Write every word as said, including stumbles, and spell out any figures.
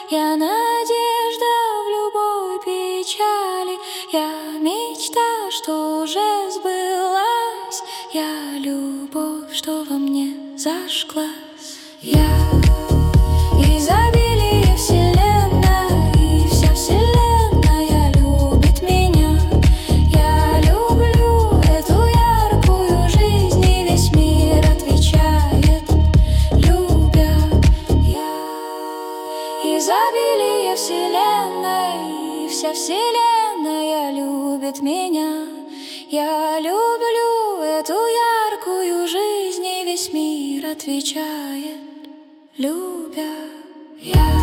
Я надежда в любой печали, я мечта, что уже сбылась, я любовь, что во мне зажглась. Я изобилие вселенной, и вся вселенная любит меня. Я люблю эту яркую жизнь, и весь мир отвечает, любя. Я изобилие вселенной, и вся вселенная любит меня. Я люблю эту яркую жизнь, и весь мир отвечает, любя. Я